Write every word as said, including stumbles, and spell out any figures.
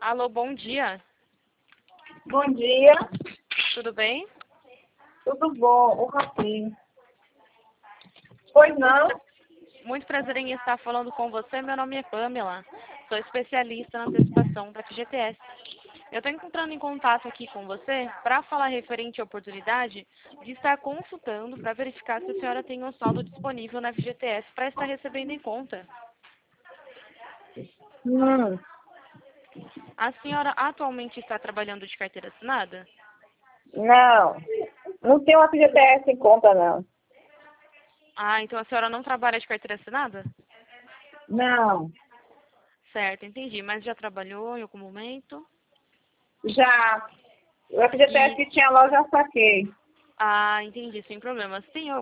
Alô, bom dia. Bom dia, Tudo bem? tudo bom? O Rafinho. Pois não? Muito prazer em estar falando com você. Meu nome é Pamela. Sou especialista na antecipação da F G T S. Eu estou entrando em contato aqui com você para falar referente à oportunidade de estar consultando para verificar se a senhora tem um saldo disponível na F G T S para estar recebendo em conta. Hum, A senhora atualmente está trabalhando de carteira assinada? não. Não tem uma F G T S em conta, não. Ah, então a senhora não trabalha de carteira assinada? Não. Certo, entendi. Mas já trabalhou em algum momento? Já. O F G T S E... que tinha lá, eu já saquei. Ah, entendi, sem problemas. Tem